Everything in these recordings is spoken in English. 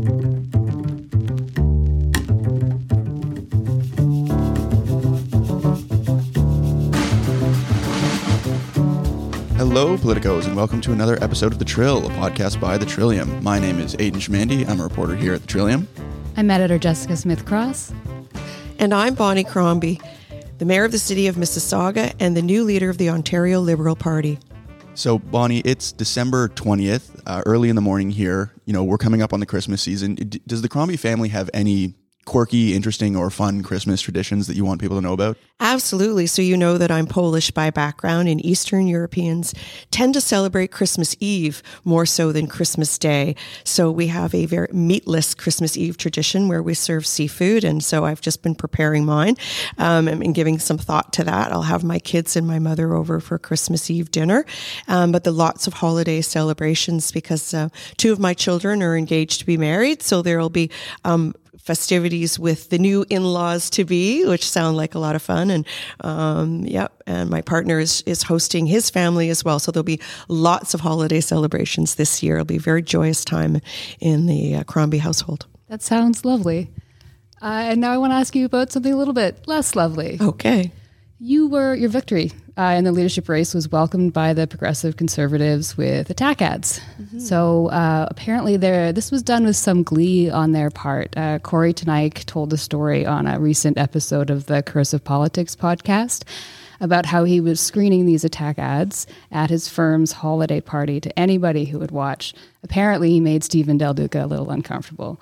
Hello, Politicos, and welcome to another episode of The Trill, a podcast by The Trillium. My name is Aidan Schmandy. I'm a reporter here at The Trillium. I'm editor Jessica Smith-Cross. And I'm Bonnie Crombie, the mayor of the city of Mississauga and the new leader of the Ontario Liberal Party. So, Bonnie, it's December 20th, early in the morning here. You know, we're coming up on the Christmas season. Does the Crombie family have any quirky, interesting, or fun Christmas traditions that you want people to know about? Absolutely. So you know that I'm Polish by background, and Eastern Europeans tend to celebrate Christmas Eve more so than Christmas Day. So we have a very meatless Christmas Eve tradition where we serve seafood, and so I've just been preparing mine and giving some thought to that. I'll have my kids and my mother over for Christmas Eve dinner, but the lots of holiday celebrations because two of my children are engaged to be married, so there will be festivities with the new in-laws to be, which sound like a lot of fun. And and my partner is hosting his family as well. So there'll be lots of holiday celebrations this year. It'll be a very joyous time in the Crombie household. That sounds lovely. And now I want to ask you about something a little bit less lovely. Okay. Your victory in the leadership race was welcomed by the Progressive Conservatives with attack ads. Mm-hmm. So apparently this was done with some glee on their part. Corey Teneycke told a story on a recent episode of the Cursive Politics podcast about how he was screening these attack ads at his firm's holiday party to anybody who would watch. Apparently he made Stephen Del Duca a little uncomfortable.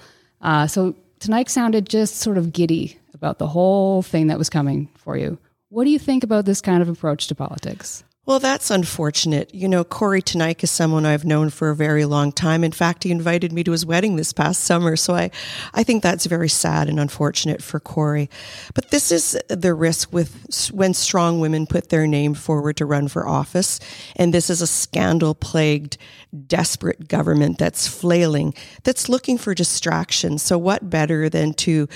So Teneycke sounded just sort of giddy about the whole thing that was coming for you. What do you think about this kind of approach to politics? Well, that's unfortunate. You know, Corey Teneycke is someone I've known for a very long time. In fact, he invited me to his wedding this past summer. So I think that's very sad and unfortunate for Corey. But this is the risk with when strong women put their name forward to run for office. And this is a scandal-plagued, desperate government that's flailing, that's looking for distraction. So what better than to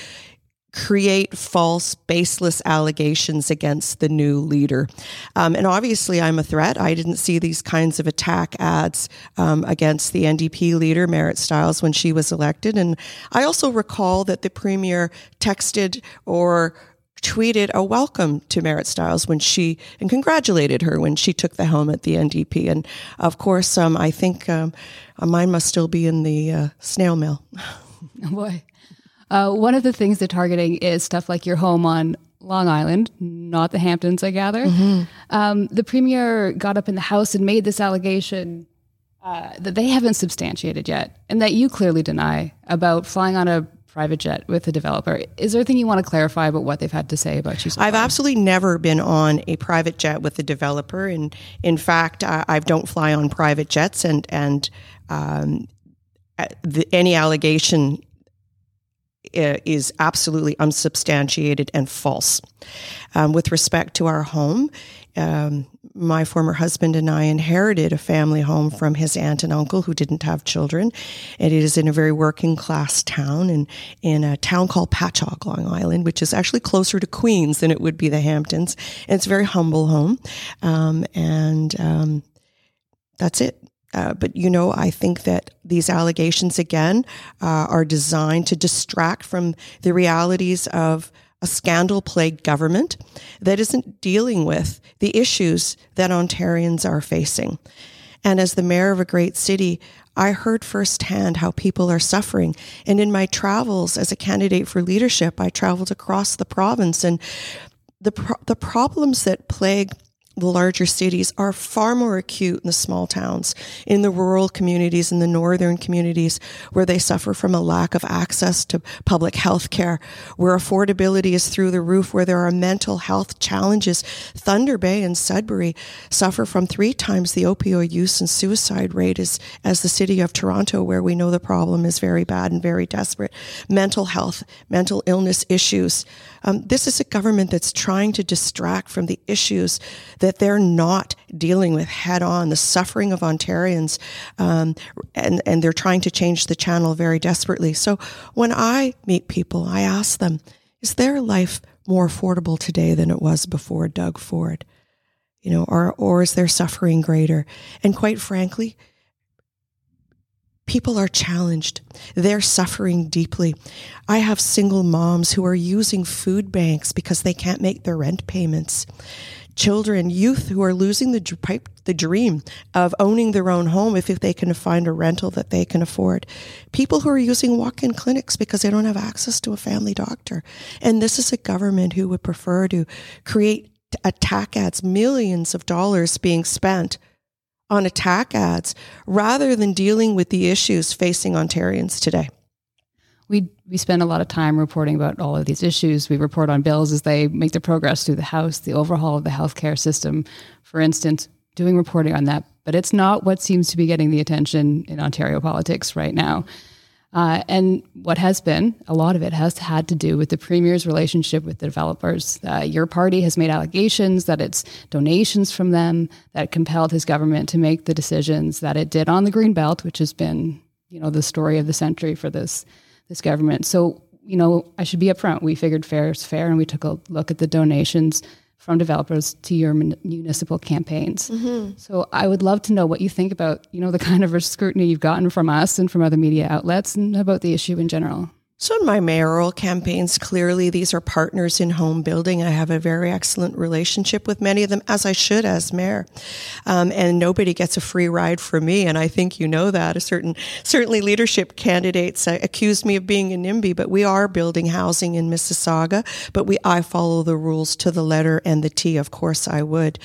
create false, baseless allegations against the new leader. And obviously I'm a threat. I didn't see these kinds of attack ads against the NDP leader, Marit Stiles, when she was elected. And I also recall that the Premier texted or tweeted a welcome to Marit Stiles and congratulated her when she took the helm at the NDP. And of course, I think mine must still be in the snail mail. Oh boy. One of the things they're targeting is stuff like your home on Long Island, not the Hamptons, I gather. Mm-hmm. The Premier got up in the House and made this allegation that they haven't substantiated yet, and that you clearly deny, about flying on a private jet with a developer. Is there anything you want to clarify about what they've had to say about you so far? I've absolutely never been on a private jet with a developer. And in fact, I don't fly on private jets, and any allegation is absolutely unsubstantiated and false. With respect to our home, my former husband and I inherited a family home from his aunt and uncle who didn't have children. And it is in a very working class town, in a town called Patchogue, Long Island, which is actually closer to Queens than it would be the Hamptons. And it's a very humble home. That's it. But, you know, I think that these allegations, again, are designed to distract from the realities of a scandal-plagued government that isn't dealing with the issues that Ontarians are facing. And as the mayor of a great city, I heard firsthand how people are suffering. And in my travels as a candidate for leadership, I traveled across the province, and the problems that plague the larger cities are far more acute in the small towns, in the rural communities, in the northern communities, where they suffer from a lack of access to public health care, where affordability is through the roof, where there are mental health challenges. Thunder Bay and Sudbury suffer from 3 times the opioid use and suicide rate as the city of Toronto, where we know the problem is very bad and very desperate. Mental health, mental illness issues. This is a government that's trying to distract from the issues that they're not dealing with head on, the suffering of Ontarians, and they're trying to change the channel very desperately. So when I meet people, I ask them, is their life more affordable today than it was before Doug Ford? You know, or is their suffering greater? And quite frankly, People are challenged. They're suffering deeply. I have single moms who are using food banks because they can't make their rent payments. Children, youth who are losing the dream of owning their own home if they can find a rental that they can afford. People who are using walk-in clinics because they don't have access to a family doctor. And this is a government who would prefer to create attack ads, millions of dollars being spent on attack ads rather than dealing with the issues facing Ontarians today. We spend a lot of time reporting about all of these issues. We report on bills as they make their progress through the House, the overhaul of the healthcare system, for instance, doing reporting on that. But it's not what seems to be getting the attention in Ontario politics right now. And what has been, a lot of it has had to do with the Premier's relationship with the developers. Your party has made allegations that it's donations from them that compelled his government to make the decisions that it did on the Greenbelt, which has been, the story of the century for this government. So, I should be upfront. We figured fair is fair, and we took a look at the donations from developers to your municipal campaigns. Mm-hmm. So I would love to know what you think about, the kind of scrutiny you've gotten from us and from other media outlets and about the issue in general. So in my mayoral campaigns, clearly these are partners in home building. I have a very excellent relationship with many of them, as I should as mayor. And nobody gets a free ride from me. And I think you know that. Certainly leadership candidates accused me of being a NIMBY, but we are building housing in Mississauga. But I follow the rules to the letter and the T. Of course I would.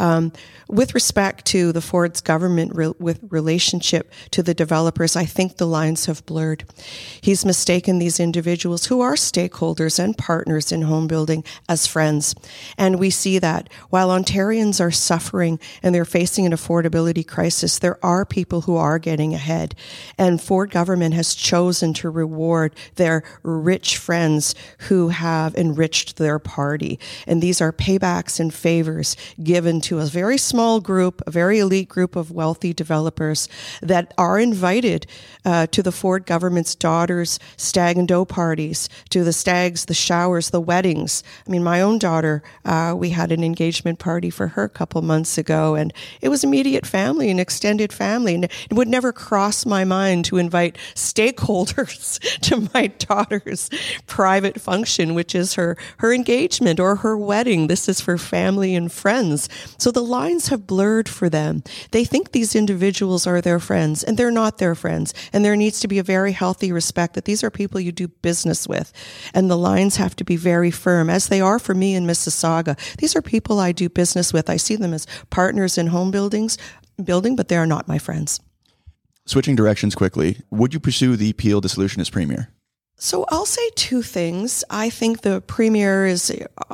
With respect to the Ford's government with relationship to the developers, I think the lines have blurred. He's mistaken these individuals who are stakeholders and partners in home building as friends. And we see that while Ontarians are suffering and they're facing an affordability crisis, there are people who are getting ahead. And Ford government has chosen to reward their rich friends who have enriched their party. And these are paybacks and favors given to a very small group, a very elite group of wealthy developers that are invited to the Ford government's daughters' stag and doe parties, to the stags, the showers, the weddings. I mean, my own daughter, we had an engagement party for her a couple months ago, and it was immediate family and extended family. And it would never cross my mind to invite stakeholders to my daughter's private function, which is her engagement or her wedding. This is for family and friends. So the lines have blurred for them. They think these individuals are their friends, and they're not their friends. And there needs to be a very healthy respect that these are people you do business with. And the lines have to be very firm, as they are for me in Mississauga. These are people I do business with. I see them as partners in home building, but they are not my friends. Switching directions quickly, would you pursue the Peel dissolution as Premier? So I'll say two things. I think the Premier is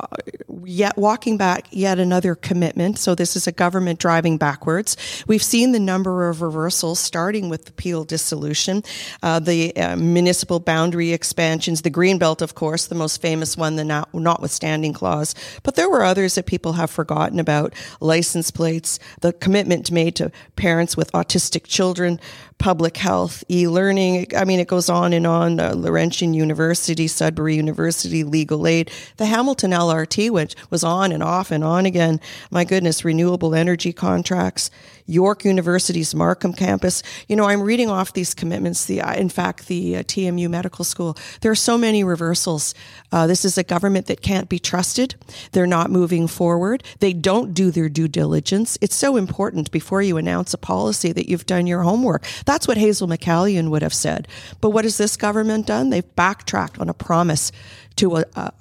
walking back yet another commitment. So this is a government driving backwards. We've seen the number of reversals starting with the Peel dissolution, the municipal boundary expansions, the Greenbelt, of course, the most famous one, the notwithstanding clause. But there were others that people have forgotten about: license plates, the commitment made to parents with autistic children, public health, e-learning. I mean, it goes on and on. Laurentian University, Sudbury University, legal aid, the Hamilton LRT, which was on and off and on again. My goodness, renewable energy contracts, York University's Markham campus. I'm reading off these commitments. The TMU Medical School. There are so many reversals. This is a government that can't be trusted. They're not moving forward. They don't do their due diligence. It's so important before you announce a policy that you've done your homework. That's what Hazel McCallion would have said. But what has this government done? They've backtracked on a promise to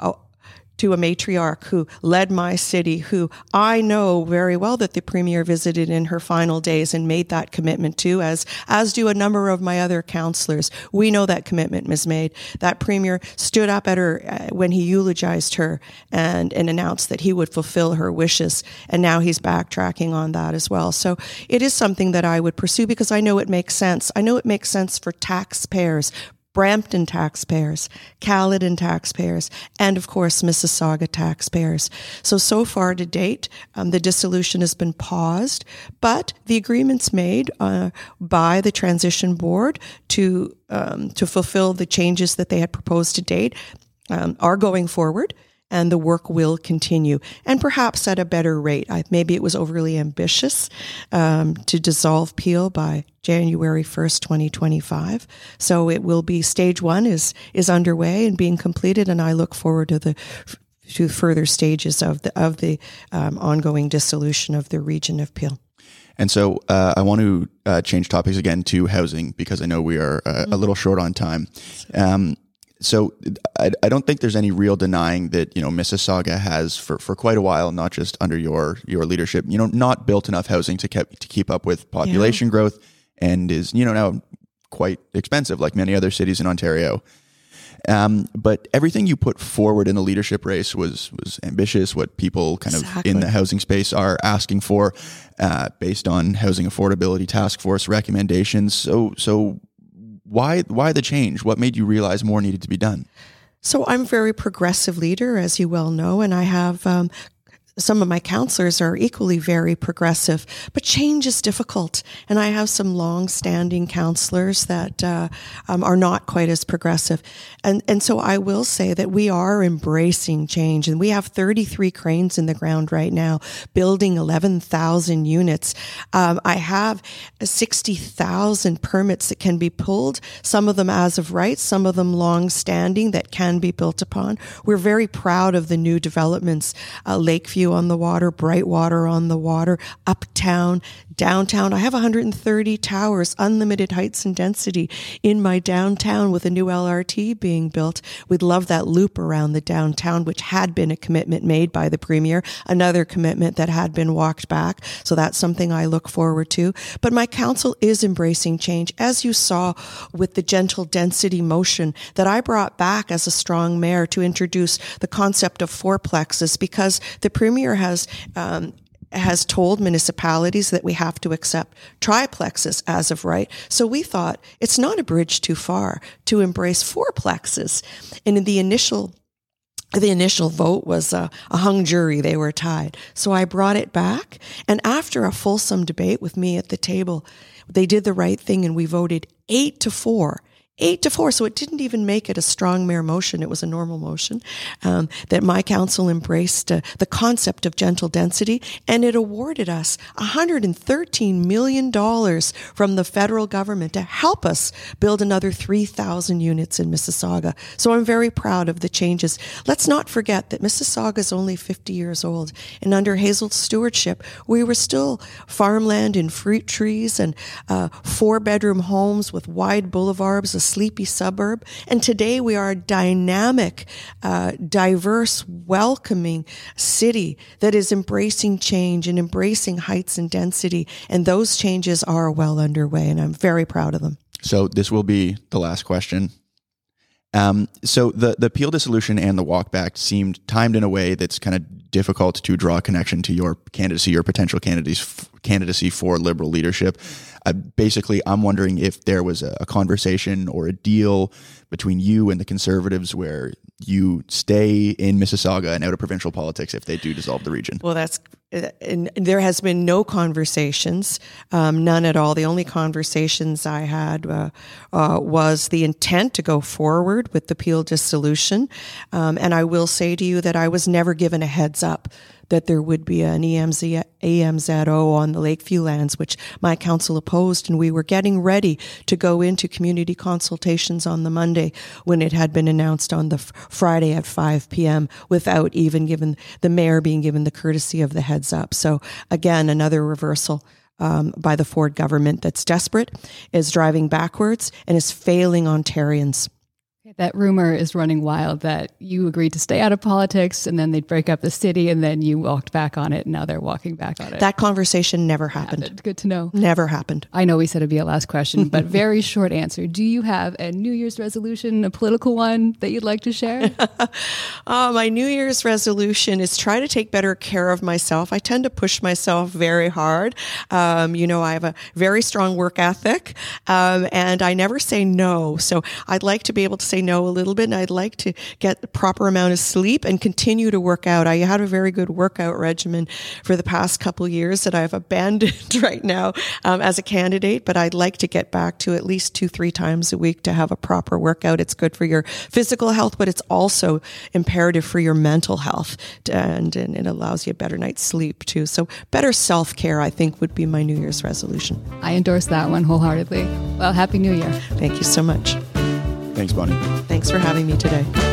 a matriarch who led my city, who I know very well that the Premier visited in her final days and made that commitment to, as do a number of my other councillors. We know that commitment was made. That Premier stood up at her when he eulogized her and announced that he would fulfill her wishes. And now he's backtracking on that as well. So it is something that I would pursue because I know it makes sense. I know it makes sense for taxpayers, Brampton taxpayers, Caledon taxpayers, and of course, Mississauga taxpayers. So far to date, the dissolution has been paused, but the agreements made by the transition board to fulfill the changes that they had proposed to date are going forward. and the work will continue, and perhaps at a better rate. Maybe it was overly ambitious to dissolve Peel by January 1st, 2025. So it will be stage 1 is underway and being completed, and I look forward to further stages of the ongoing dissolution of the region of Peel. And so I want to change topics again to housing, because I know we are a little short on time. So I don't think there's any real denying that, Mississauga has for quite a while, not just under your leadership, not built enough housing to keep up with population growth, and is, now quite expensive like many other cities in Ontario. But everything you put forward in the leadership race was ambitious, what people kind of in the housing space are asking for, based on Housing Affordability Task Force recommendations. So why the change? What made you realize more needed to be done? So I'm a very progressive leader, as you well know, and I have some of my counselors are equally very progressive, but change is difficult. And I have some long-standing counselors that are not quite as progressive. And so I will say that we are embracing change. And we have 33 cranes in the ground right now, building 11,000 units. I have 60,000 permits that can be pulled, some of them as of right, some of them long-standing that can be built upon. We're very proud of the new developments, Lakeview on the water, Brightwater on the water, uptown, downtown. I have 130 towers, unlimited heights and density in my downtown with a new LRT being built. We'd love that loop around the downtown, which had been a commitment made by the Premier, another commitment that had been walked back. So that's something I look forward to. But my council is embracing change, as you saw with the gentle density motion that I brought back as a strong mayor to introduce the concept of fourplexes, because the Premier has told municipalities that we have to accept triplexes as of right. So we thought it's not a bridge too far to embrace fourplexes. And in the initial vote was a hung jury. They were tied. So I brought it back. And after a fulsome debate with me at the table, they did the right thing and we voted 8-4. 8-4, so it didn't even make it a strong mayor motion. It was a normal motion that my council embraced the concept of gentle density, and it awarded us $113 million from the federal government to help us build another 3,000 units in Mississauga. So I'm very proud of the changes. Let's not forget that Mississauga is only 50 years old, and under Hazel's stewardship, we were still farmland and fruit trees and 4-bedroom homes with wide boulevards, a sleepy suburb. And today we are a dynamic, diverse, welcoming city that is embracing change and embracing heights and density. And those changes are well underway, and I'm very proud of them. So this will be the last question. So the Peel dissolution and the walkback seemed timed in a way that's kind of difficult to draw a connection to your candidacy or potential candidacy for Liberal leadership. Basically, I'm wondering if there was a conversation or a deal between you and the Conservatives where you stay in Mississauga and out of provincial politics if they do dissolve the region. Well, and there has been no conversations, none at all. The only conversations I had was the intent to go forward with the Peel dissolution. And I will say to you that I was never given a heads up that there would be an AMZO on the Lakeview lands, which my council opposed, and we were getting ready to go into community consultations on the Monday when it had been announced on the Friday at 5 p.m. without even the mayor being given the courtesy of the heads up. So again, another reversal by the Ford government that's desperate, is driving backwards, and is failing Ontarians. That rumor is running wild that you agreed to stay out of politics and then they'd break up the city and then you walked back on it and now they're walking back on it. That conversation never happened. Good to know. Never happened. I know we said it'd be a last question, but very short answer. Do you have a New Year's resolution, a political one that you'd like to share? My New Year's resolution is try to take better care of myself. I tend to push myself very hard. I have a very strong work ethic and I never say no. So I'd like to be able to say say no a little bit, and I'd like to get the proper amount of sleep and continue to work out. I had a very good workout regimen for the past couple of years that I've abandoned right now as a candidate, but I'd like to get back to at least 2-3 times a week to have a proper workout. It's good for your physical health, but it's also imperative for your mental health, and it allows you a better night's sleep too. So better self-care, I think, would be my New Year's resolution. I endorse that one wholeheartedly. Well, Happy New Year. Thank you so much. Thanks, Bonnie. Thanks for having me today.